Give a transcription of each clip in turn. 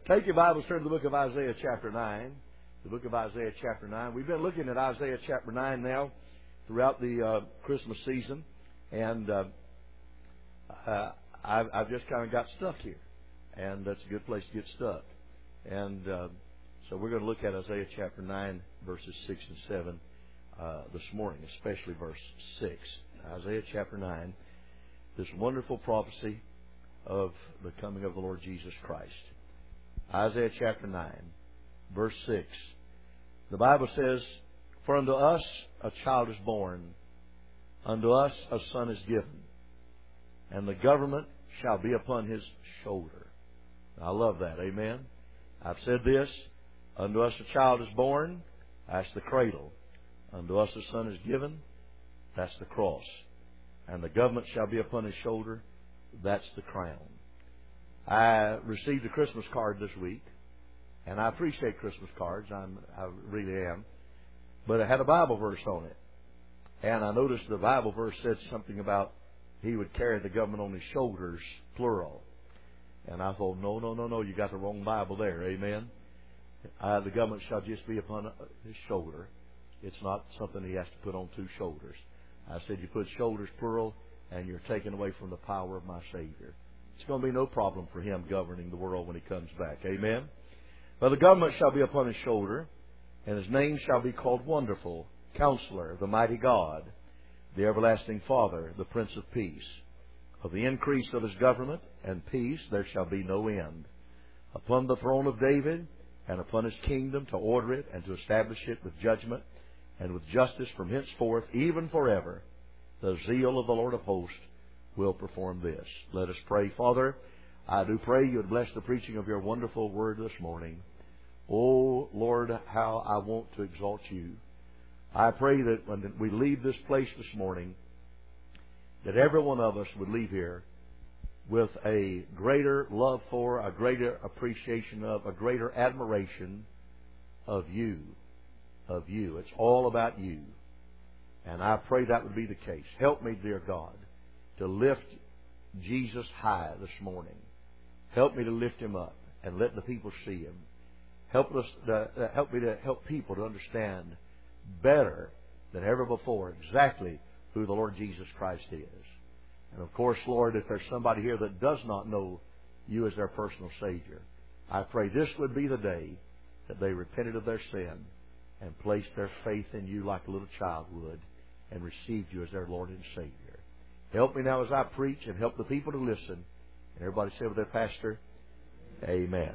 Take your Bibles, turn to the book of Isaiah chapter 9. The book of Isaiah chapter 9. We've been looking at Isaiah chapter 9 now throughout the Christmas season. And I've just kind of got stuck here. And that's a good place to get stuck. And so we're going to look at Isaiah chapter 9, verses 6 and 7 this morning, especially verse 6. Isaiah chapter 9, this wonderful prophecy of the coming of the Lord Jesus Christ. Isaiah chapter 9, verse 6. The Bible says, "For unto us a child is born, unto us a son is given, and the government shall be upon his shoulder." I love that. Amen. I've said this. Unto us a child is born. That's the cradle. Unto us a son is given. That's the cross. And the government shall be upon his shoulder. That's the crown. I received a Christmas card this week, and I appreciate Christmas cards. I really am. But it had a Bible verse on it. And I noticed the Bible verse said something about he would carry the government on his shoulders, plural. And I thought, no, you got the wrong Bible there. Amen. The government shall just be upon his shoulder. It's not something he has to put on two shoulders. I said you put shoulders plural, and you're taken away from the power of my Savior. It's going to be no problem for him governing the world when he comes back. Amen. But the government shall be upon his shoulder, and his name shall be called Wonderful, Counselor, the Mighty God, the Everlasting Father, the Prince of Peace. Of the increase of his government and peace there shall be no end. Upon the throne of David and upon his kingdom, to order it and to establish it with judgment and with justice from henceforth, even forever. The zeal of the Lord of hosts will perform this. Let us pray. Father, I do pray you would bless the preaching of your wonderful word this morning. Oh, Lord, how I want to exalt you. I pray that when we leave this place this morning, that every one of us would leave here with a greater love for, a greater appreciation of, a greater admiration of you. Of you. It's all about you. And I pray that would be the case. Help me, dear God, to lift Jesus high this morning. Help me to lift him up and let the people see him. Help me to help people to understand better than ever before exactly who the Lord Jesus Christ is. And of course, Lord, if there's somebody here that does not know you as their personal Savior, I pray this would be the day that they repented of their sin and placed their faith in you like a little child would and received you as their Lord and Savior. Help me now as I preach, and help the people to listen. And everybody say with their pastor, amen.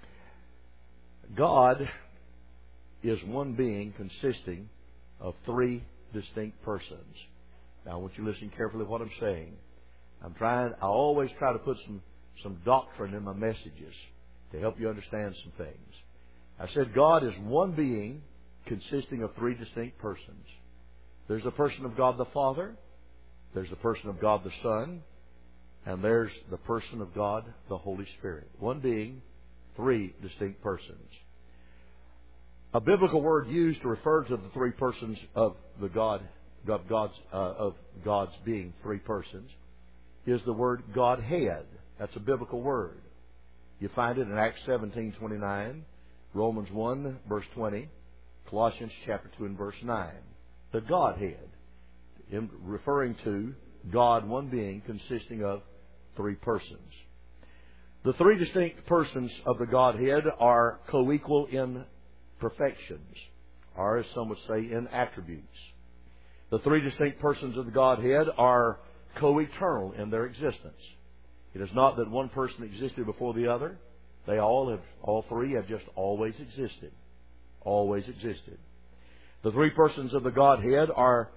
God is one being consisting of three distinct persons. Now I want you to listen carefully to what I'm saying. I always try to put some doctrine in my messages to help you understand some things. I said God is one being consisting of three distinct persons. There's the person of God the Father, there's the person of God the Son, and there's the person of God the Holy Spirit. One being, three distinct persons. A biblical word used to refer to the three persons of God's being three persons is the word Godhead. That's a biblical word. You find it in Acts 17:29, Romans 1 verse 20, Colossians chapter 2 and verse 9. The Godhead, referring to God, one being consisting of three persons. The three distinct persons of the Godhead are co-equal in perfections, or as some would say, in attributes. The three distinct persons of the Godhead are co-eternal in their existence. It is not that one person existed before the other. All three have just always existed. Always existed. The three persons of the Godhead are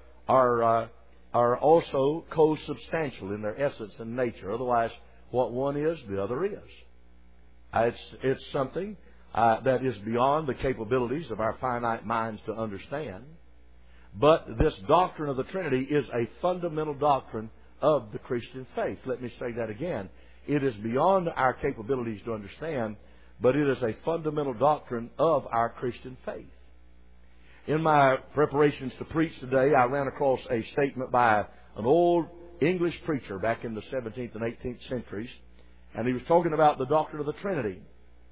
also co-substantial in their essence and nature. Otherwise, what one is, the other is. It's something that is beyond the capabilities of our finite minds to understand. But this doctrine of the Trinity is a fundamental doctrine of the Christian faith. Let me say that again. It is beyond our capabilities to understand, but it is a fundamental doctrine of our Christian faith. In my preparations to preach today, I ran across a statement by an old English preacher back in the 17th and 18th centuries, and he was talking about the doctrine of the Trinity.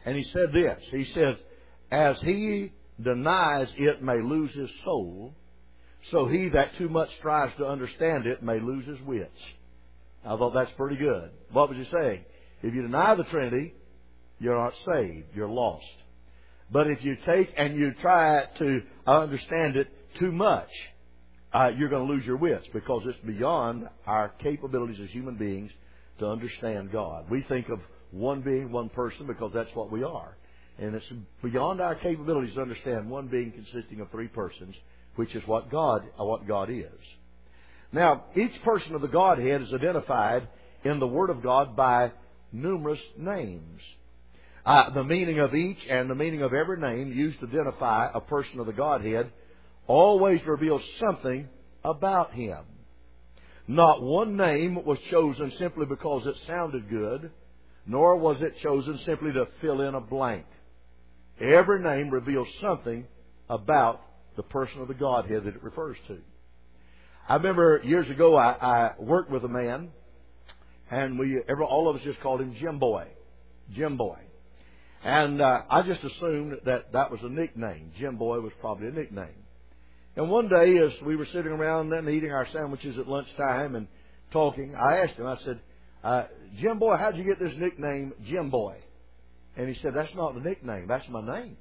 And he said this. He says, as he denies it may lose his soul, so he that too much strives to understand it may lose his wits. I thought that's pretty good. What was he saying? If you deny the Trinity, you're not saved. You're lost. But if you take and you try to understand it too much, you're going to lose your wits, because it's beyond our capabilities as human beings to understand God. We think of one being, one person, because that's what we are. And it's beyond our capabilities to understand one being consisting of three persons, which is what God is. Now, each person of the Godhead is identified in the Word of God by numerous names. The meaning of each and the meaning of every name used to identify a person of the Godhead always reveals something about Him. Not one name was chosen simply because it sounded good, nor was it chosen simply to fill in a blank. Every name reveals something about the person of the Godhead that it refers to. I remember years ago I worked with a man, and all of us just called him Jim Boy. Jim Boy. And I just assumed that was a nickname. Jim Boy was probably a nickname. And one day, as we were sitting around and eating our sandwiches at lunchtime and talking, I asked him, I said, Jim Boy, how'd you get this nickname Jim Boy? And he said, that's not the nickname, that's my name.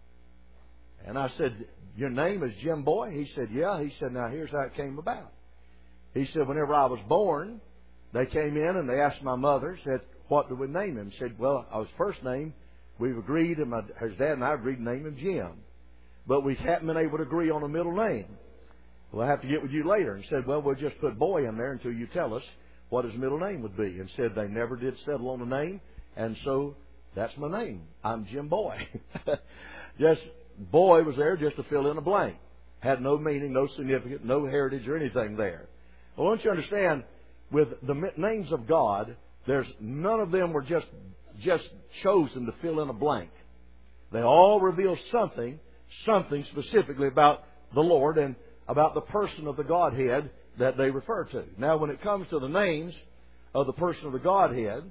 And I said, your name is Jim Boy? He said, yeah. He said, now here's how it came about. He said, whenever I was born, they came in and they asked my mother, said, what do we name him? He said, well, his first name, we've agreed, and his dad and I agreed to name him Jim. But we haven't been able to agree on a middle name. We'll have to get with you later. And said, well, we'll just put Boy in there until you tell us what his middle name would be. And said they never did settle on a name, and so that's my name. I'm Jim Boy. Just Boy was there just to fill in a blank. Had no meaning, no significance, no heritage or anything there. Well, don't you understand, with the names of God, none of them were just chosen to fill in a blank. They all reveal something specifically about the Lord and about the person of the Godhead that they refer to. Now, when it comes to the names of the person of the Godhead,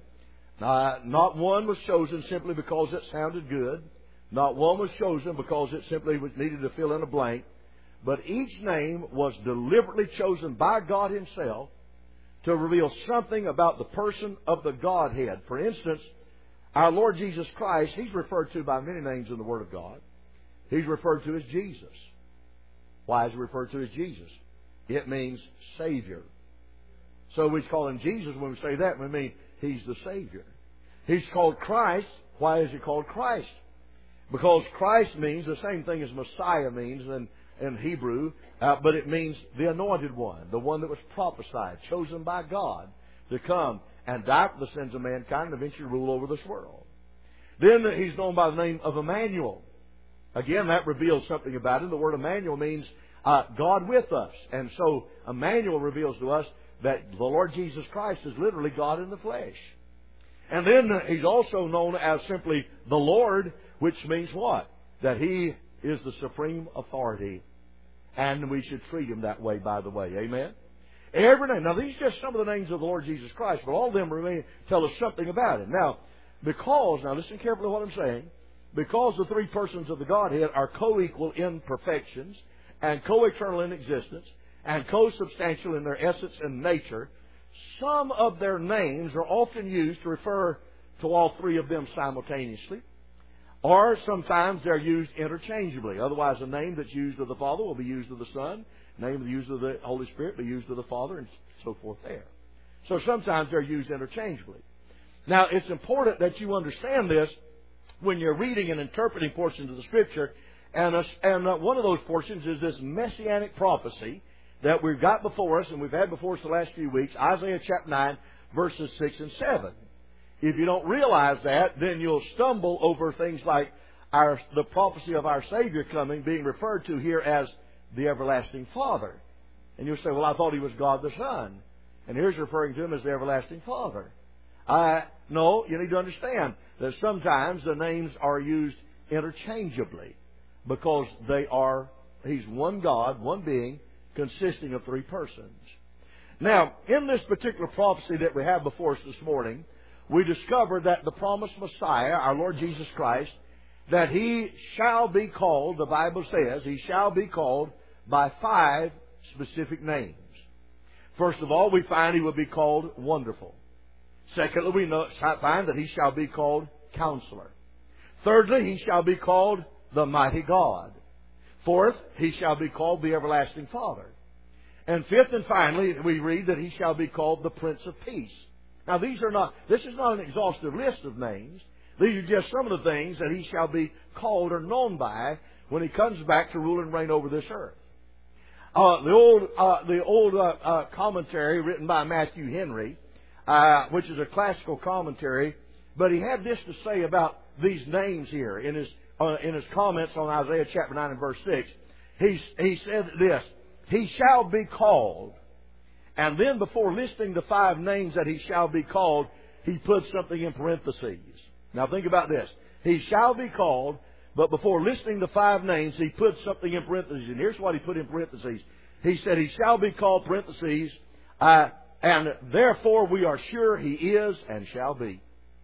not one was chosen simply because it sounded good. Not one was chosen because it simply needed to fill in a blank. But each name was deliberately chosen by God Himself to reveal something about the person of the Godhead. For instance, our Lord Jesus Christ, He's referred to by many names in the Word of God. He's referred to as Jesus. Why is He referred to as Jesus? It means Savior. So we call Him Jesus when we say that. We mean He's the Savior. He's called Christ. Why is He called Christ? Because Christ means the same thing as Messiah means in Hebrew, but it means the Anointed One, the one that was prophesied, chosen by God to come and die for the sins of mankind and eventually rule over this world. Then He's known by the name of Emmanuel. Again, that reveals something about Him. The word Emmanuel means God with us. And so Emmanuel reveals to us that the Lord Jesus Christ is literally God in the flesh. And then He's also known as simply the Lord, which means what? That He is the supreme authority. And we should treat Him that way, by the way. Amen? Every name. Now, these are just some of the names of the Lord Jesus Christ, but all of them tell us something about Him. Now, listen carefully to what I'm saying. Because the three persons of the Godhead are co-equal in perfections and co-eternal in existence and co-substantial in their essence and nature, some of their names are often used to refer to all three of them simultaneously. Or sometimes they're used interchangeably. Otherwise, a name that's used of the Father will be used of the Son. A name used of the Holy Spirit will be used of the Father, and so forth there. So sometimes they're used interchangeably. Now, it's important that you understand this when you're reading and interpreting portions of the Scripture. And one of those portions is this messianic prophecy that we've got before us, and we've had before us the last few weeks, Isaiah chapter 9, verses 6 and 7. If you don't realize that, then you'll stumble over things like the prophecy of our Savior coming being referred to here as the everlasting Father. And you'll say, well, I thought He was God the Son. And here's referring to Him as the everlasting Father. No, you need to understand that sometimes the names are used interchangeably because He's one God, one being, consisting of three persons. Now, in this particular prophecy that we have before us this morning, we discovered that the promised Messiah, our Lord Jesus Christ, that He shall be called, the Bible says, He shall be called by 5 specific names. First of all, we find He will be called Wonderful. Secondly, we find that He shall be called Counselor. Thirdly, He shall be called the Mighty God. Fourth, He shall be called the Everlasting Father. And fifth and finally, we read that He shall be called the Prince of Peace. Now, this is not an exhaustive list of names. These are just some of the things that He shall be called or known by when He comes back to rule and reign over this earth. The old commentary written by Matthew Henry, which is a classical commentary, but he had this to say about these names here in his comments on Isaiah chapter 9 and verse 6. He said this: He shall be called. And then before listing the 5 names that He shall be called, he put something in parentheses. Now think about this. He shall be called, but before listing the 5 names, he put something in parentheses. And here's what he put in parentheses. He said, He shall be called, parentheses, and therefore we are sure He is and shall be.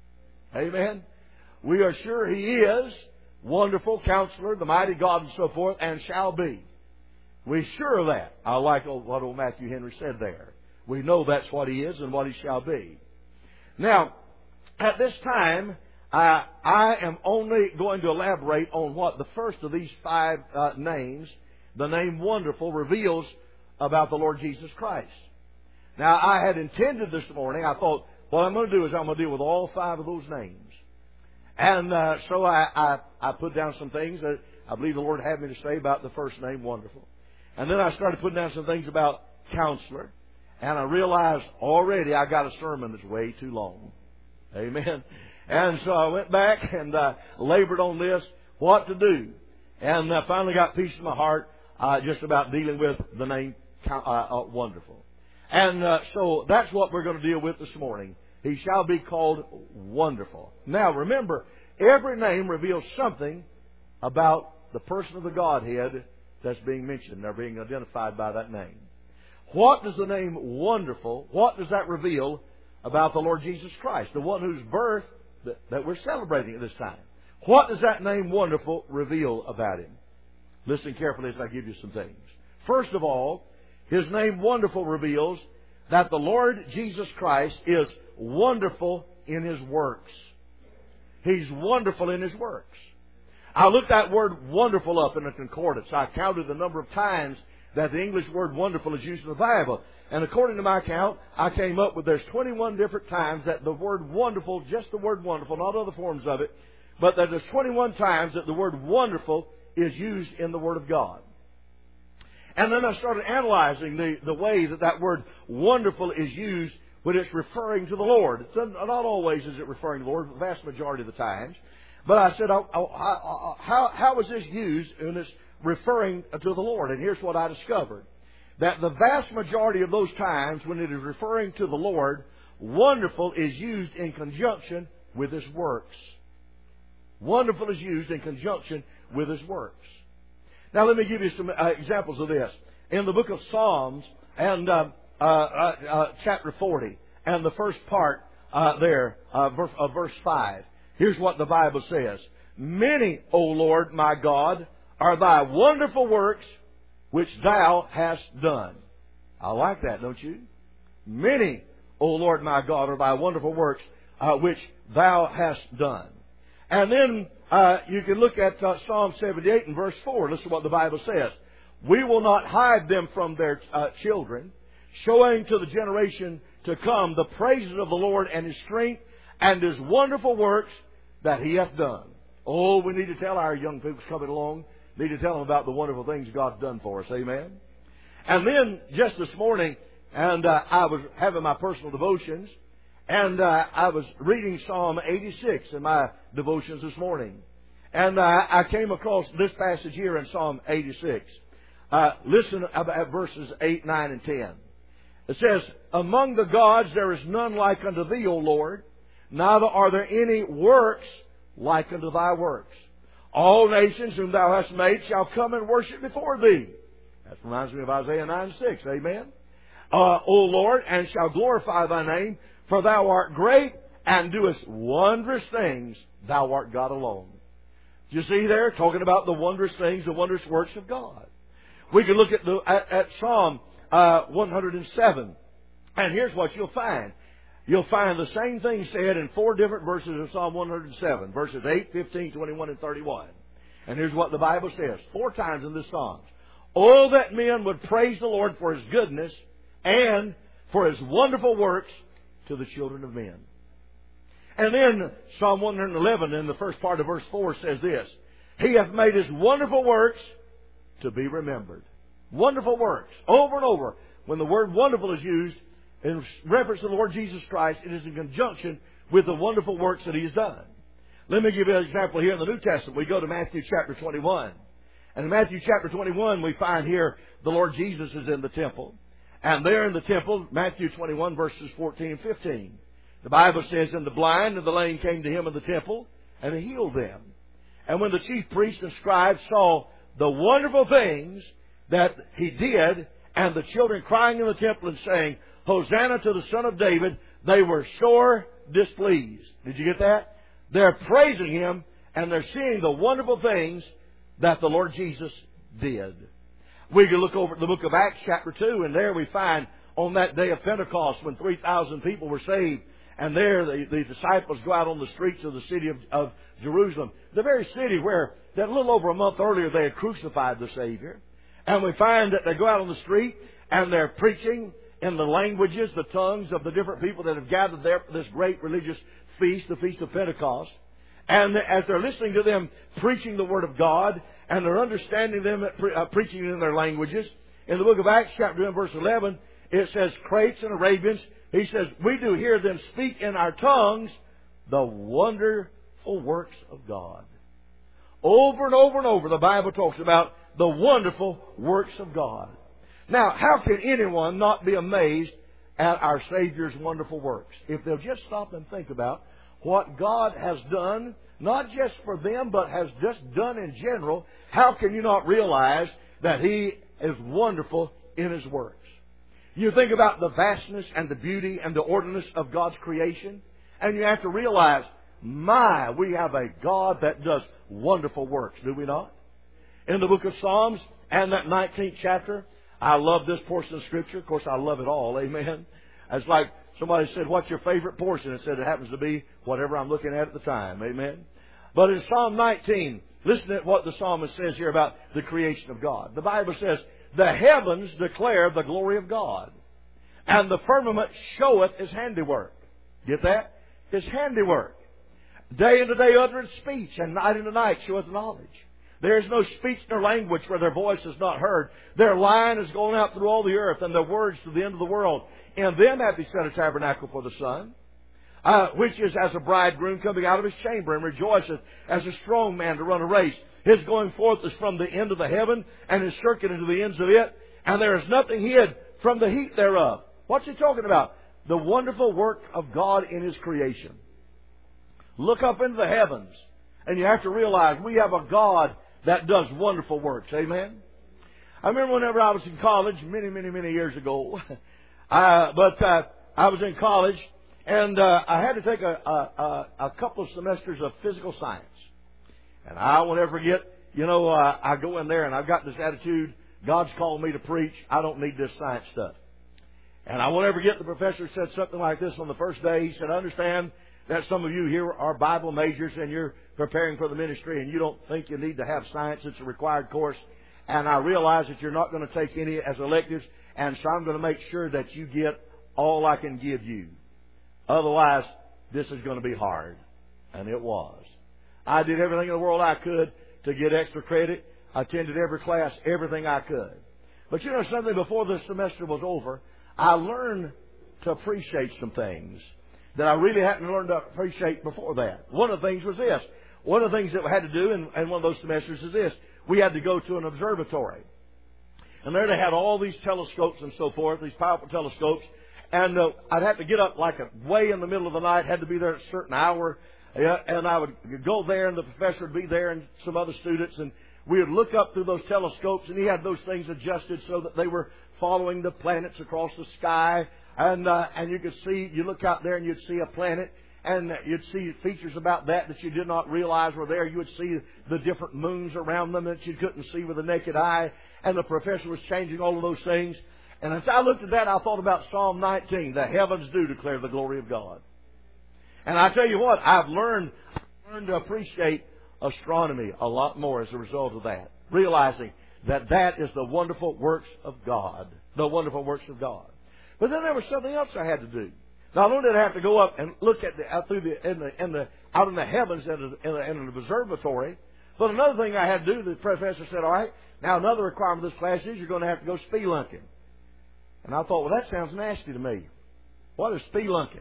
Amen? We are sure He is Wonderful, Counselor, the Mighty God, and so forth, and shall be. We're sure of that. I like what old Matthew Henry said there. We know that's what He is and what He shall be. Now, at this time, I am only going to elaborate on what the first of these 5 names, the name Wonderful, reveals about the Lord Jesus Christ. Now, I had intended this morning, I thought, what I'm going to do is I'm going to deal with all 5 of those names. And so I put down some things that I believe the Lord had me to say about the first name, Wonderful. And then I started putting down some things about Counselor. And I realized already I got a sermon that's way too long. Amen. And so I went back and labored on this, what to do. And I finally got peace in my heart just about dealing with the name Wonderful. And so that's what we're going to deal with this morning. He shall be called Wonderful. Now remember, every name reveals something about the person of the Godhead that's being mentioned. They're being identified by that name. What does the name Wonderful, what does that reveal about the Lord Jesus Christ, the one whose birth that we're celebrating at this time? What does that name Wonderful reveal about Him? Listen carefully as I give you some things. First of all, His name Wonderful reveals that the Lord Jesus Christ is wonderful in His works. He's wonderful in His works. I looked that word wonderful up in the concordance. I counted the number of times that the English word wonderful is used in the Bible. And according to my count, I came up with there's 21 different times that the word wonderful, just the word wonderful, not other forms of it, but that there's 21 times that the word wonderful is used in the Word of God. And then I started analyzing the way that word wonderful is used when it's referring to the Lord. Not always is it referring to the Lord, the vast majority of the times. But I said, how is this used when it's referring to the Lord? And here's what I discovered. That the vast majority of those times when it is referring to the Lord, wonderful is used in conjunction with His works. Wonderful is used in conjunction with His works. Now let me give you some examples of this. In the book of Psalms and chapter 40 and the first part of verse 5. Here's what the Bible says. Many, O Lord my God, are Thy wonderful works which Thou hast done. I like that, don't you? Many, O Lord my God, are Thy wonderful works which Thou hast done. And then you can look at Psalm 78 and verse 4. Listen to what the Bible says. We will not hide them from their children, showing to the generation to come the praises of the Lord and His strength and His wonderful works that He hath done. Oh, we need to tell our young people coming along, need to tell them about the wonderful things God's done for us. Amen. And then just this morning, and I was having my personal devotions, and I was reading Psalm 86 in my devotions this morning. And I came across this passage here in Psalm 86. Listen at verses 8, 9, and 10. It says, Among the gods there is none like unto Thee, O Lord, neither are there any works like unto Thy works. All nations whom Thou hast made shall come and worship before Thee. That reminds me of Isaiah 9, 6. Amen. O Lord, and shall glorify Thy name, for Thou art great, and doest wondrous things, thou art God alone. Do you see there, talking about the wondrous things, the wondrous works of God? We can look at Psalm 107, and here's what you'll find. You'll find the same thing said in 4 different verses of Psalm 107, verses 8, 15, 21, and 31. And here's what the Bible says, 4 times in this Psalm. Oh, that men would praise the Lord for His goodness and for His wonderful works to the children of men. And then Psalm 111 in the first part of verse 4 says this, He hath made His wonderful works to be remembered. Wonderful works. Over and over. When the word wonderful is used in reference to the Lord Jesus Christ, it is in conjunction with the wonderful works that He has done. Let me give you an example here in the New Testament. We go to Matthew chapter 21. And in Matthew chapter 21, we find here the Lord Jesus is in the temple. And there in the temple, Matthew 21 verses 14 and 15. The Bible says, And the blind and the lame came to Him in the temple, and He healed them. And when the chief priests and scribes saw the wonderful things that He did, and the children crying in the temple and saying, Hosanna to the Son of David, they were sore displeased. Did you get that? They're praising Him, and they're seeing the wonderful things that the Lord Jesus did. We can look over at the book of Acts chapter 2, and there we find on that day of Pentecost when 3,000 people were saved, and there the disciples go out on the streets of the city of Jerusalem, the very city where that a little over a month earlier they had crucified the Savior. And we find that they go out on the street and they're preaching in the languages, the tongues of the different people that have gathered there for this great religious feast, the Feast of Pentecost. And as they're listening to them preaching the Word of God, and they're understanding them preaching in their languages, in the book of Acts chapter 2 verse 11, it says, Cretes and Arabians, he says, we do hear them speak in our tongues the wonderful works of God. Over and over and over, the Bible talks about the wonderful works of God. Now, how can anyone not be amazed at our Savior's wonderful works? If they'll just stop and think about what God has done, not just for them, but has just done in general, how can you not realize that He is wonderful in His works? You think about the vastness and the beauty and the orderliness of God's creation, and you have to realize, we have a God that does wonderful works, do we not? In the book of Psalms and that 19th chapter, I love this portion of Scripture. Of course, I love it all. Amen. It's like somebody said, what's your favorite portion? And said it happens to be whatever I'm looking at the time. Amen. But in Psalm 19, listen to what the psalmist says here about the creation of God. The Bible says, the heavens declare the glory of God, and the firmament showeth His handiwork. Get that? His handiwork. Day unto day uttereth speech, and night unto night showeth knowledge. There is no speech nor language where their voice is not heard. Their line is going out through all the earth, and their words to the end of the world. In them hath He set a tabernacle for the sun, which is as a bridegroom coming out of his chamber, and rejoiceth as a strong man to run a race. His going forth is from the end of the heaven, and his circuit into the ends of it, and there is nothing hid from the heat thereof. What's he talking about? The wonderful work of God in His creation. Look up into the heavens, and you have to realize we have a God that does wonderful works. Amen? I remember whenever I was in college, many years ago, I was in college, and I had to take a couple of semesters of physical science. And I won't ever forget, I go in there and I've got this attitude, God's called me to preach, I don't need this science stuff. And I won't ever forget the professor said something like this on the first day. He said, I understand that some of you here are Bible majors and you're preparing for the ministry and you don't think you need to have science. It's a required course. And I realize that you're not going to take any as electives. And so I'm going to make sure that you get all I can give you. Otherwise, this is going to be hard. And it was. I did everything in the world I could to get extra credit. I attended every class, everything I could. But you know something, before the semester was over, I learned to appreciate some things that I really hadn't learned to appreciate before that. One of the things was this. One of the things that we had to do in one of those semesters is this. We had to go to an observatory. And there they had all these telescopes and so forth, these powerful telescopes. And I'd have to get up like way in the middle of the night, had to be there at a certain hour. And I would go there, and the professor would be there and some other students. And we would look up through those telescopes, and he had those things adjusted so that they were following the planets across the sky. And you could see, you look out there and you'd see a planet, and you'd see features about that you did not realize were there. You would see the different moons around them that you couldn't see with the naked eye, and the professor was changing all of those things. And as I looked at that, I thought about Psalm 19, the heavens do declare the glory of God. And I tell you what, I've learned to appreciate astronomy a lot more as a result of that, realizing that that is the wonderful works of God, the wonderful works of God. But then there was something else I had to do. Not only did I have to go up and look at out in the heavens in an observatory, but another thing I had to do, the professor said, all right, now another requirement of this class is you're going to have to go spelunking. And I thought, well, that sounds nasty to me. What is spelunking?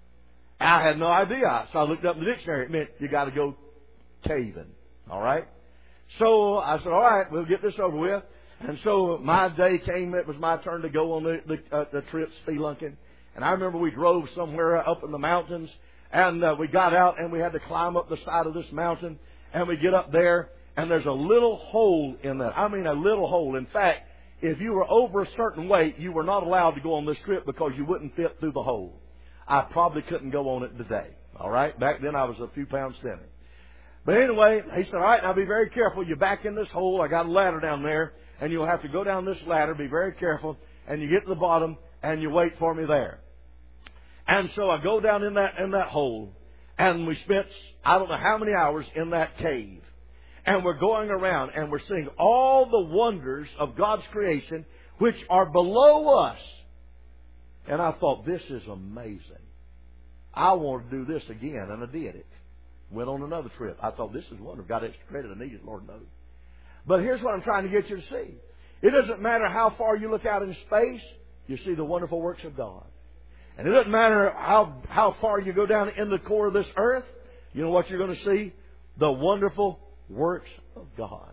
I had no idea. So I looked up in the dictionary. It meant you got to go caving. All right? So I said, all right, we'll get this over with. And so my day came. It was my turn to go on the trip spelunking. And I remember we drove somewhere up in the mountains. And we got out and we had to climb up the side of this mountain. And we get up there. And there's a little hole in that. I mean, a little hole. In fact, if you were over a certain weight, you were not allowed to go on this trip because you wouldn't fit through the hole. I probably couldn't go on it today. All right? Back then I was a few pounds thinner. But anyway, he said, all right, now be very careful. You're back in this hole. I got a ladder down there, and you'll have to go down this ladder. Be very careful. And you get to the bottom, and you wait for me there. And so I go down in that hole, and we spent, I don't know how many hours in that cave. And we're going around, and we're seeing all the wonders of God's creation, which are below us. And I thought, this is amazing. I want to do this again, and I did it. Went on another trip. I thought, this is wonderful. Got extra credit. I needed, Lord knows. But here's what I'm trying to get you to see. It doesn't matter how far you look out in space, you see the wonderful works of God. And it doesn't matter how far you go down in the core of this earth, you know what you're going to see? The wonderful works of God.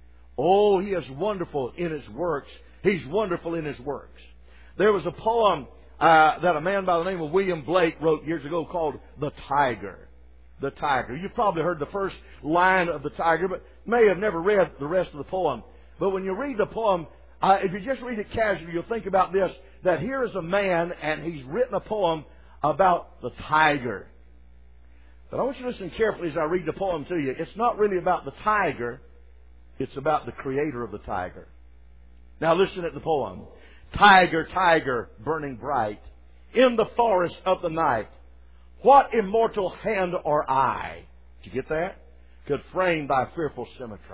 Oh, He is wonderful in His works. He's wonderful in His works. There was a poem that a man by the name of William Blake wrote years ago called The Tiger. The Tiger. You've probably heard the first line of The Tiger, but may have never read the rest of the poem. But when you read the poem, if you just read it casually, you'll think about this, that here is a man and he's written a poem about the tiger. But I want you to listen carefully as I read the poem to you. It's not really about the tiger. It's about the creator of the tiger. Now listen at the poem. Tiger, tiger, burning bright, in the forest of the night, what immortal hand or eye, did you get that? Could frame thy fearful symmetry?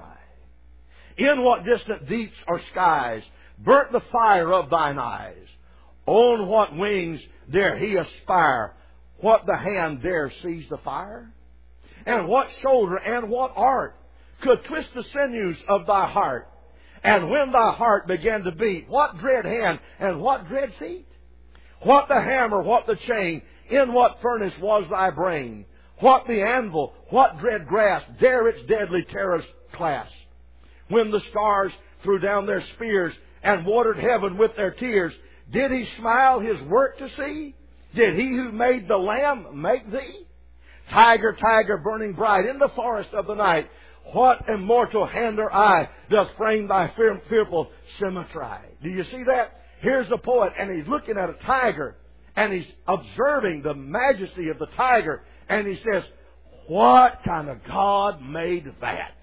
In what distant deeps or skies burnt the fire of thine eyes? On what wings dare he aspire? What the hand dare seize the fire? And what shoulder and what art could twist the sinews of thy heart? And when thy heart began to beat, what dread hand and what dread feet? What the hammer, what the chain, in what furnace was thy brain? What the anvil, what dread grasp dare its deadly terrors clasp? When the stars threw down their spears and watered heaven with their tears, did He smile His work to see? Did He who made the Lamb make thee? Tiger, tiger, burning bright in the forest of the night, what immortal hand or eye doth frame thy fearful symmetry? Do you see that? Here's the poet, and he's looking at a tiger, and he's observing the majesty of the tiger, and he says, what kind of God made that?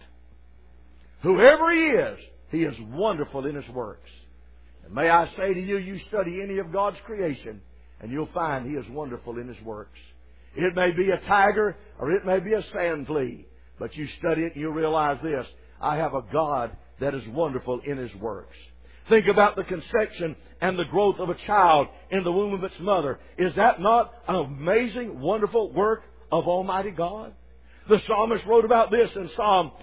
Whoever He is wonderful in His works. And may I say to you, you study any of God's creation, and you'll find He is wonderful in His works. It may be a tiger, or it may be a sand flea, but you study it and you'll realize this. I have a God that is wonderful in His works. Think about the conception and the growth of a child in the womb of its mother. Is that not an amazing, wonderful work of Almighty God? The psalmist wrote about this in Psalm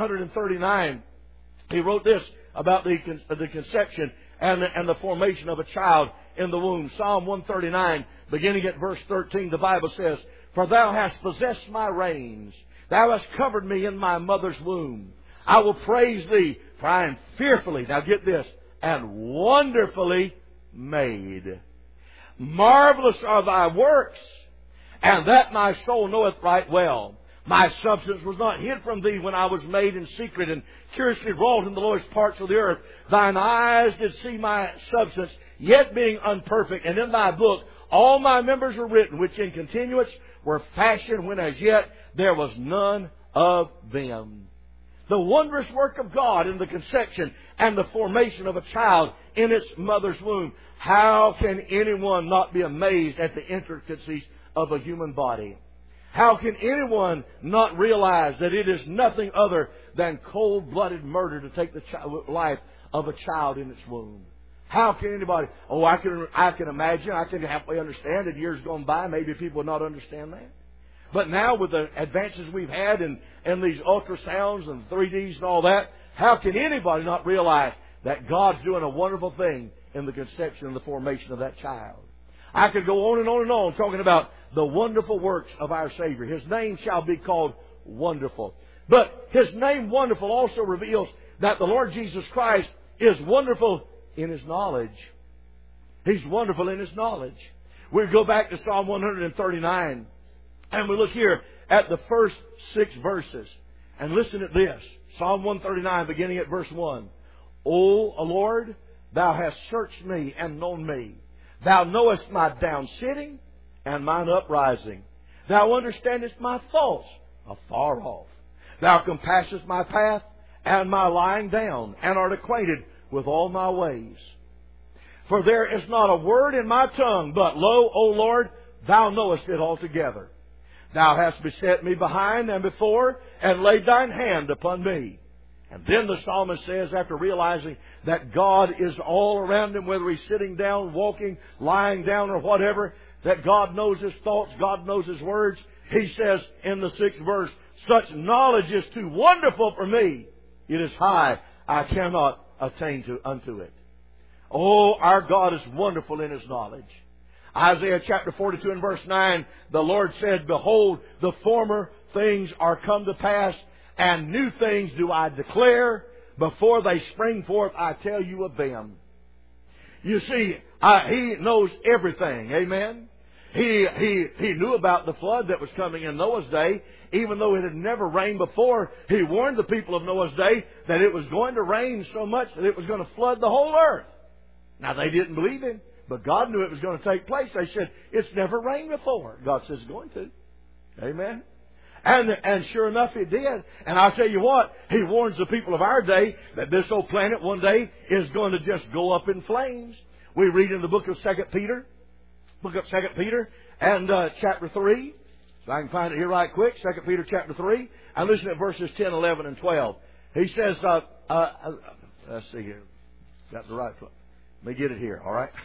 139. He wrote this about the conception and the formation of a child in the womb. Psalm 139, beginning at verse 13, the Bible says, For thou hast possessed my reins. Thou hast covered me in my mother's womb. I will praise thee, for I am fearfully, now get this, and wonderfully made. Marvelous are thy works, and that my soul knoweth right well. My substance was not hid from thee when I was made in secret and curiously wrought in the lowest parts of the earth. Thine eyes did see my substance, yet being unperfect, and in thy book all my members are written, which in continuance were fashioned when as yet there was none of them. The wondrous work of God in the conception and the formation of a child in its mother's womb. How can anyone not be amazed at the intricacies of a human body? How can anyone not realize that it is nothing other than cold-blooded murder to take the life of a child in its womb? How can anybody... I can imagine, I can halfway understand that years gone by, maybe people would not understand that. But now with the advances we've had in these ultrasounds and 3Ds and all that, how can anybody not realize that God's doing a wonderful thing in the conception and the formation of that child? I could go on and on and on talking about the wonderful works of our Savior. His name shall be called Wonderful. But His name Wonderful also reveals that the Lord Jesus Christ is wonderful in His knowledge. He's wonderful in His knowledge. We go back to Psalm 139 and we look here at the first 6 verses. And listen at this. Psalm 139 beginning at verse 1. O Lord, Thou hast searched me and known me. Thou knowest my down sitting and mine uprising. Thou understandest my thoughts afar off. Thou compassest my path and my lying down, and art acquainted with all my ways. For there is not a word in my tongue, but lo, O Lord, Thou knowest it altogether. Thou hast beset me behind and before, and laid Thine hand upon me. And then the psalmist says, after realizing that God is all around him, whether he's sitting down, walking, lying down, or whatever, that God knows his thoughts, God knows his words, he says in the 6th verse, such knowledge is too wonderful for me. It is high, I cannot attain unto it. Oh, our God is wonderful in His knowledge. Isaiah chapter 42 and verse 9, the Lord said, behold, the former things are come to pass, and new things do I declare. Before they spring forth, I tell you of them. You see, He knows everything. Amen? He knew about the flood that was coming in Noah's day. Even though it had never rained before, He warned the people of Noah's day that it was going to rain so much that it was going to flood the whole earth. Now, they didn't believe Him, but God knew it was going to take place. They said, it's never rained before. God says it's going to. Amen? And sure enough, it did. And I'll tell you what, He warns the people of our day that this old planet one day is going to just go up in flames. We read in the book of 2 Peter, and chapter 3. So I can find it here right quick. 2 Peter chapter 3. And listen at verses 10, 11, and 12. He says, let's see here. Got the right one. Let me get it here, all right?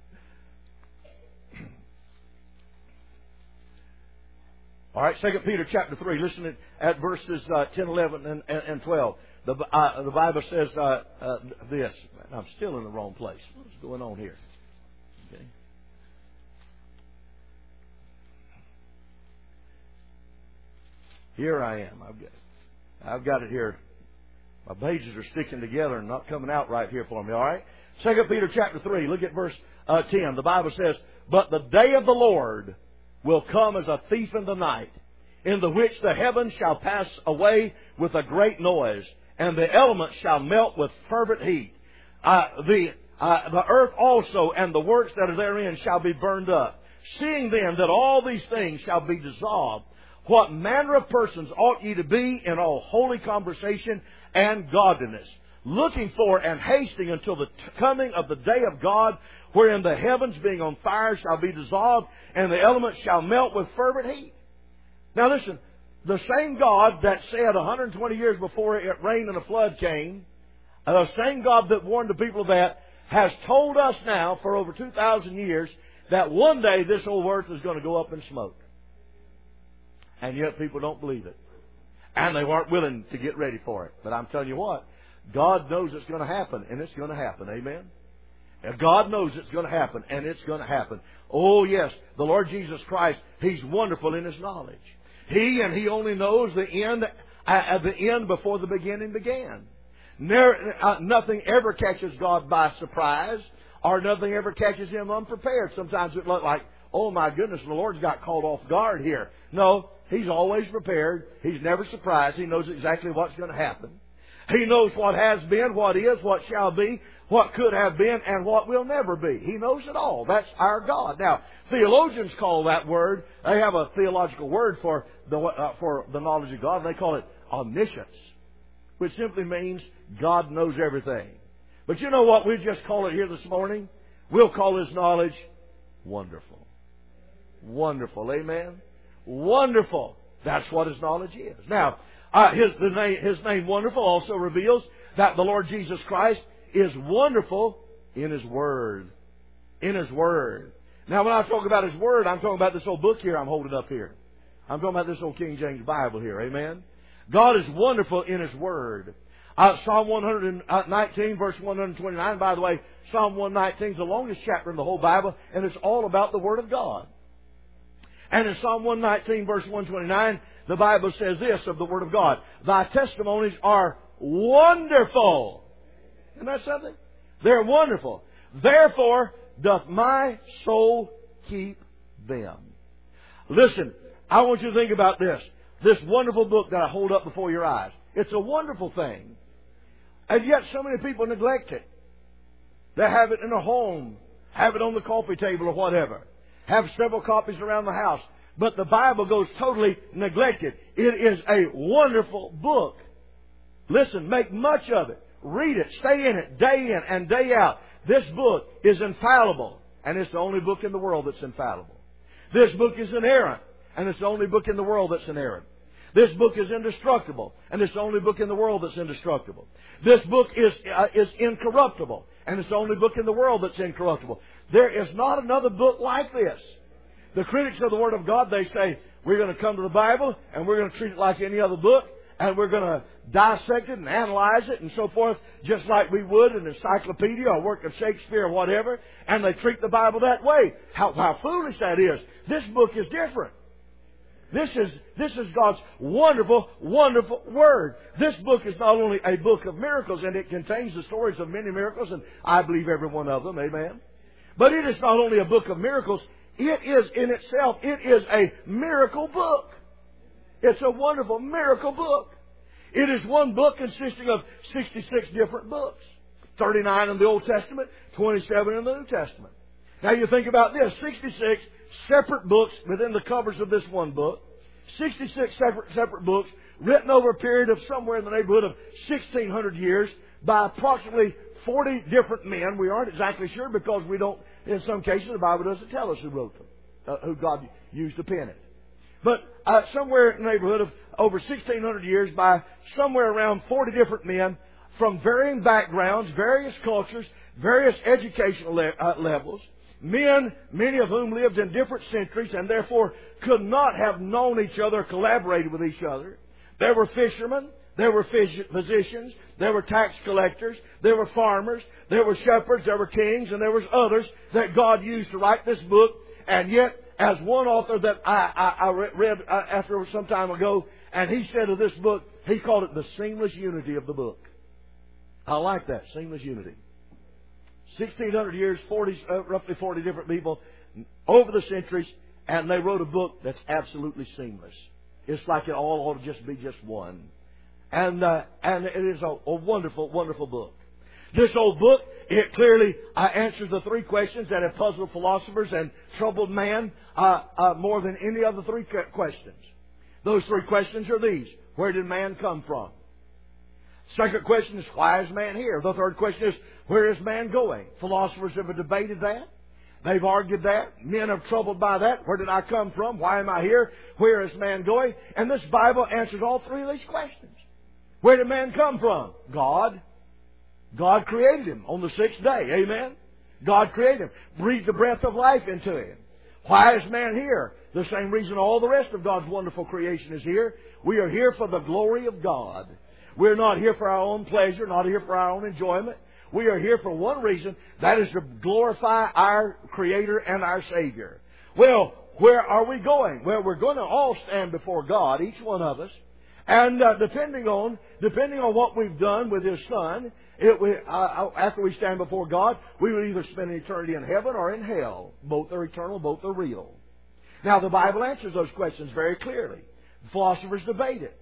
All right, 2 Peter chapter 3. Listen at verses 10, 11, and 12. The Bible says this. I'm still in the wrong place. What's going on here? Okay. Here I am. I've got it here. My pages are sticking together and not coming out right here for me, all right? 2 Peter chapter 3, look at verse 10. The Bible says, but the day of the Lord will come as a thief in the night, in the which the heavens shall pass away with a great noise, and the elements shall melt with fervent heat. The earth also and the works that are therein shall be burned up. Seeing then that all these things shall be dissolved, what manner of persons ought ye to be in all holy conversation and godliness, looking for and hasting until the coming of the day of God, wherein the heavens being on fire shall be dissolved, and the elements shall melt with fervent heat. Now listen, the same God that said 120 years before it rained and a flood came, the same God that warned the people of that, has told us now for over 2,000 years that one day this whole earth is going to go up in smoke. And yet people don't believe it. And they weren't willing to get ready for it. But I'm telling you what, God knows it's going to happen, and it's going to happen. Amen? And God knows it's going to happen, and it's going to happen. Oh, yes, the Lord Jesus Christ, He's wonderful in His knowledge. He and He only knows the end before the beginning began. Nothing ever catches God by surprise, or nothing ever catches Him unprepared. Sometimes it looks like, oh my goodness, the Lord's got caught off guard here. No, He's always prepared. He's never surprised. He knows exactly what's going to happen. He knows what has been, what is, what shall be, what could have been, and what will never be. He knows it all. That's our God. Now, theologians call that word, they have a theological word for the knowledge of God, and they call it omniscience, which simply means God knows everything. But you know what we just call it here this morning? We'll call His knowledge wonderful. Wonderful. Amen? Wonderful. That's what His knowledge is. Now, His name Wonderful also reveals that the Lord Jesus Christ is wonderful in His Word. In His Word. Now, when I talk about His Word, I'm talking about this old book here I'm holding up here. I'm talking about this old King James Bible here. Amen? God is wonderful in His Word. Psalm 119, verse 129. By the way, Psalm 119 is the longest chapter in the whole Bible, and it's all about the Word of God. And in Psalm 119, verse 129, the Bible says this of the Word of God: Thy testimonies are wonderful. Isn't that something? They're wonderful. Therefore doth my soul keep them. Listen, I want you to think about this. This wonderful book that I hold up before your eyes. It's a wonderful thing. And yet so many people neglect it. They have it in a home, have it on the coffee table or whatever. Have several copies around the house. But the Bible goes totally neglected. It is a wonderful book. Listen, make much of it. Read it. Stay in it day in and day out. This book is infallible. And it's the only book in the world that's infallible. This book is inerrant. And it's the only book in the world that's inerrant. This book is indestructible. And it's the only book in the world that's indestructible. This book is incorruptible. And it's the only book in the world that's incorruptible. There is not another book like this. The critics of the Word of God, they say, we're going to come to the Bible and we're going to treat it like any other book, and we're going to dissect it and analyze it and so forth, just like we would an encyclopedia or work of Shakespeare or whatever, and they treat the Bible that way. How foolish that is. This book is different. This is God's wonderful, wonderful Word. This book is not only a book of miracles, and it contains the stories of many miracles, and I believe every one of them, amen. But it is not only a book of miracles, it is in itself, it is a miracle book. It's a wonderful miracle book. It is one book consisting of 66 different books. 39 in the Old Testament, 27 in the New Testament. Now you think about this, 66 separate books within the covers of this one book. 66 separate books written over a period of somewhere in the neighborhood of 1,600 years by approximately 40 different men. We aren't exactly sure because we don't, in some cases, the Bible doesn't tell us who wrote them, who God used to pen it. But somewhere in the neighborhood of over 1,600 years by somewhere around 40 different men from varying backgrounds, various cultures, various educational levels. Men, many of whom lived in different centuries and therefore could not have known each other, collaborated with each other. There were fishermen, there were physicians, there were tax collectors, there were farmers, there were shepherds, there were kings, and there was others that God used to write this book. And yet, as one author that I read after some time ago, and he said of this book, he called it the seamless unity of the book. I like that, seamless unity. 1,600 years, roughly 40 different people over the centuries, and they wrote a book that's absolutely seamless. It's like it all ought to just be just one. And it is a wonderful, wonderful book. This old book, it clearly answers the three questions that have puzzled philosophers and troubled man more than any other three questions. Those three questions are these. Where did man come from? Second question is, why is man here? The third question is, where is man going? Philosophers have debated that. They've argued that. Men are troubled by that. Where did I come from? Why am I here? Where is man going? And this Bible answers all three of these questions. Where did man come from? God. God created him on the sixth day. Amen? God created him. Breathed the breath of life into him. Why is man here? The same reason all the rest of God's wonderful creation is here. We are here for the glory of God. We're not here for our own pleasure, not here for our own enjoyment. We are here for one reason, that is to glorify our Creator and our Savior. Well, where are we going? Well, we're going to all stand before God, each one of us. And depending on what we've done with His Son, after we stand before God, we will either spend eternity in heaven or in hell. Both are eternal, both are real. Now, the Bible answers those questions very clearly. Philosophers debate it.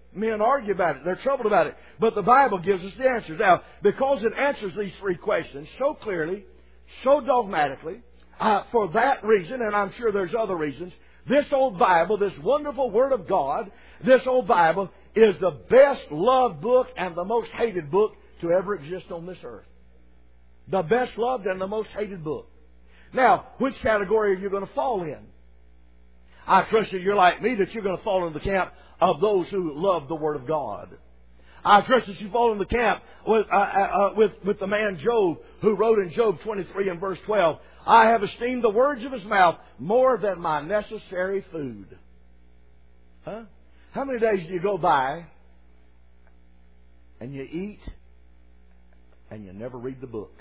men argue about it. They're troubled about it. But the Bible gives us the answers. Now, because it answers these three questions so clearly, so dogmatically, for that reason, and I'm sure there's other reasons, this old Bible, this wonderful Word of God, this old Bible is the best loved book and the most hated book to ever exist on this earth. The best loved and the most hated book. Now, which category are you going to fall in? I trust that you're like me, that you're going to fall in the camp of those who love the Word of God. I trust that you fall in the camp with the man Job, who wrote in Job 23 and verse 12, I have esteemed the words of his mouth more than my necessary food. Huh? How many days do you go by and you eat and you never read the book?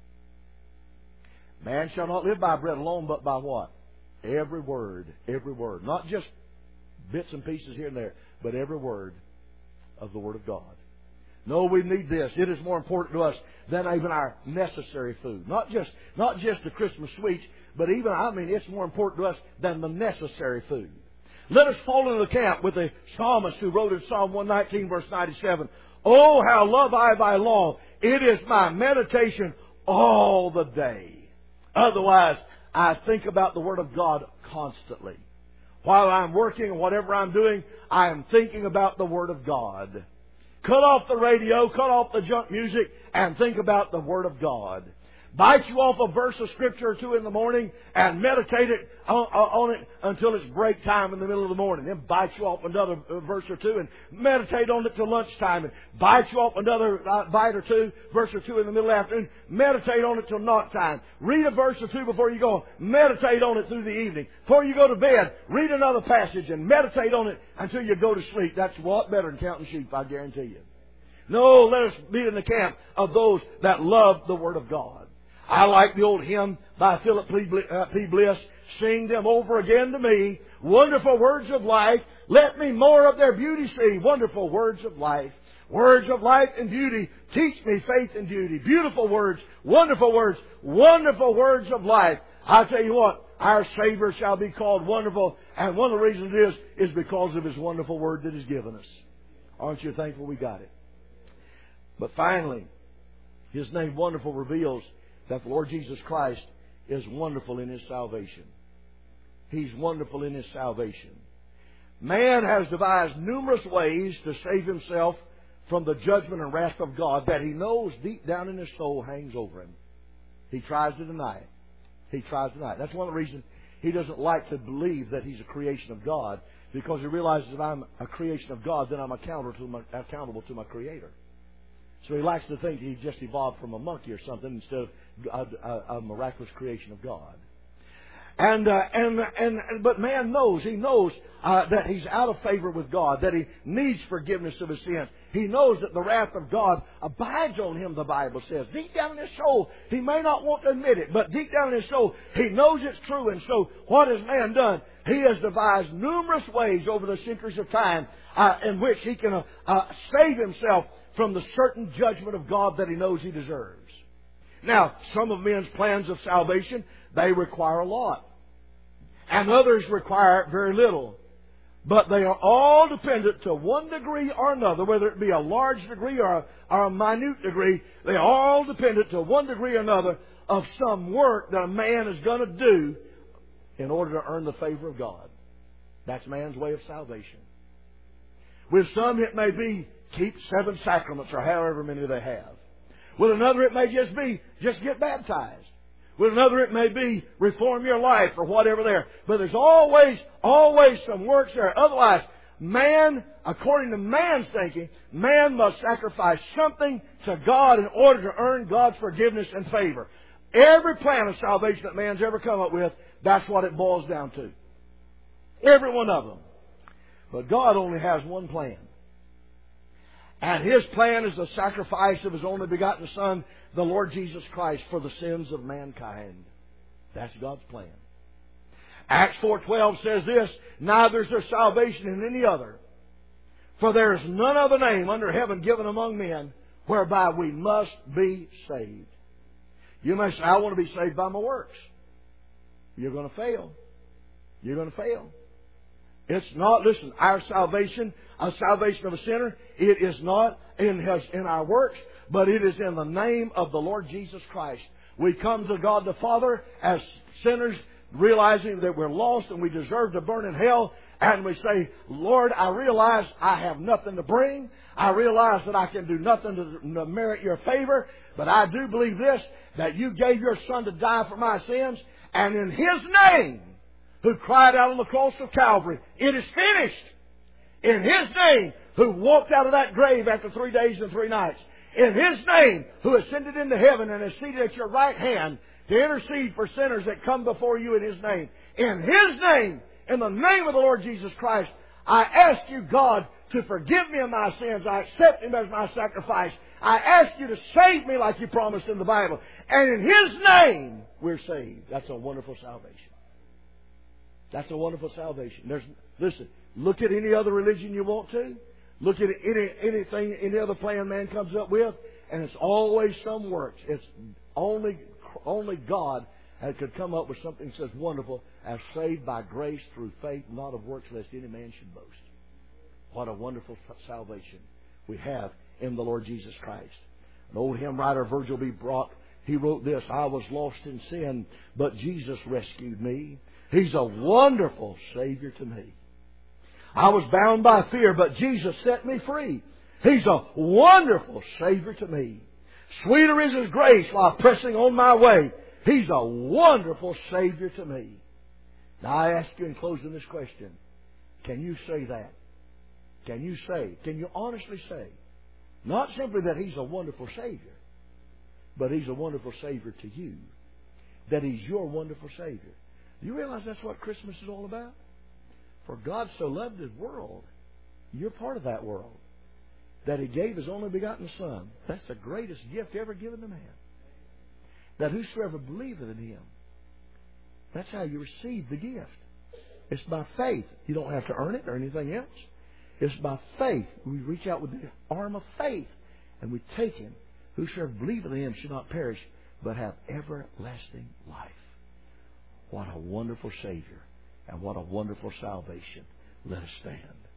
Man shall not live by bread alone, but by what? Every word, every word. Not just bits and pieces here and there, but every word of the Word of God. No, we need this. It is more important to us than even our necessary food. Not just the Christmas sweets, but even, it's more important to us than the necessary food. Let us fall into the camp with the psalmist who wrote in Psalm 119, verse 97, Oh, how love I thy law! It is my meditation all the day. Otherwise, I think about the Word of God constantly. While I'm working, whatever I'm doing, I am thinking about the Word of God. Cut off the radio, cut off the junk music, and think about the Word of God. Bite you off a verse of Scripture or two in the morning and meditate on it until it's break time in the middle of the morning. Then bite you off another verse or two and meditate on it till lunchtime. And bite you off another bite or two, verse or two in the middle of the afternoon. Meditate on it till night time. Read a verse or two before you go. Meditate on it through the evening. Before you go to bed, read another passage and meditate on it until you go to sleep. That's a lot better than counting sheep, I guarantee you. No, let us be in the camp of those that love the Word of God. I like the old hymn by Philip P. Bliss, Sing them over again to me, wonderful words of life, let me more of their beauty see, wonderful words of life. Words of life and beauty, teach me faith and duty. Beautiful words, wonderful words of life. I tell you what, our Savior shall be called wonderful, and one of the reasons it is because of His wonderful Word that He's given us. Aren't you thankful we got it? But finally, His name wonderful reveals that the Lord Jesus Christ is wonderful in His salvation. He's wonderful in His salvation. Man has devised numerous ways to save himself from the judgment and wrath of God that he knows deep down in his soul hangs over him. He tries to deny it. He tries to deny it. That's one of the reasons he doesn't like to believe that he's a creation of God, because he realizes if I'm a creation of God, then I'm accountable to my Creator. So he likes to think he just evolved from a monkey or something instead of a miraculous creation of God. But man knows, he knows that he's out of favor with God, that he needs forgiveness of his sins. He knows that the wrath of God abides on him, the Bible says. Deep down in his soul, he may not want to admit it, but deep down in his soul, he knows it's true. And so what has man done? He has devised numerous ways over the centuries of time in which he can save himself from the certain judgment of God that he knows he deserves. Now, some of men's plans of salvation, they require a lot. And others require very little. But they are all dependent to one degree or another, whether it be a large degree or a minute degree. They are all dependent to one degree or another of some work that a man is going to do in order to earn the favor of God. That's man's way of salvation. With some it may be keep 7 sacraments or however many they have. With another it may just be just get baptized. With another it may be reform your life or whatever there. But there's always some works there. Otherwise, man, according to man's thinking, man must sacrifice something to God in order to earn God's forgiveness and favor. Every plan of salvation that man's ever come up with, that's what it boils down to. Every one of them. But God only has one plan. And His plan is the sacrifice of His only begotten Son, the Lord Jesus Christ, for the sins of mankind. That's God's plan. Acts 4:12 says this, neither is there salvation in any other, for there is none other name under heaven given among men whereby we must be saved. You may say, I want to be saved by my works. You're going to fail. You're going to fail. It's not, listen, our salvation of a sinner, it is not in our works, but it is in the name of the Lord Jesus Christ. We come to God the Father as sinners, realizing that we're lost and we deserve to burn in hell. And we say, Lord, I realize I have nothing to bring. I realize that I can do nothing to merit your favor. But I do believe this, that you gave your Son to die for my sins. And in His name, who cried out on the cross of Calvary, it is finished. In His name, who walked out of that grave after 3 days and 3 nights. In His name, who ascended into heaven and is seated at your right hand to intercede for sinners that come before you in His name. In His name, in the name of the Lord Jesus Christ, I ask you, God, to forgive me of my sins. I accept Him as my sacrifice. I ask you to save me like you promised in the Bible. And in His name, we're saved. That's a wonderful salvation. That's a wonderful salvation. Listen, look at any other religion you want to. Look at any other plan man comes up with, and it's always some works. It's only God that could come up with something so wonderful as saved by grace through faith, not of works, lest any man should boast. What a wonderful salvation we have in the Lord Jesus Christ. An old hymn writer, Virgil B. Brock, he wrote this: I was lost in sin, but Jesus rescued me. He's a wonderful Savior to me. I was bound by fear, but Jesus set me free. He's a wonderful Savior to me. Sweeter is His grace while pressing on my way. He's a wonderful Savior to me. Now I ask you in closing this question, can you say that? Can you honestly say, not simply that He's a wonderful Savior, but He's a wonderful Savior to you, that He's your wonderful Savior? Do you realize that's what Christmas is all about? For God so loved His world, you're part of that world, that He gave His only begotten Son. That's the greatest gift ever given to man. That whosoever believeth in Him, that's how you receive the gift. It's by faith. You don't have to earn it or anything else. It's by faith. We reach out with the arm of faith and we take Him. Whosoever believeth in Him should not perish, but have everlasting life. What a wonderful Savior and what a wonderful salvation. Let us stand.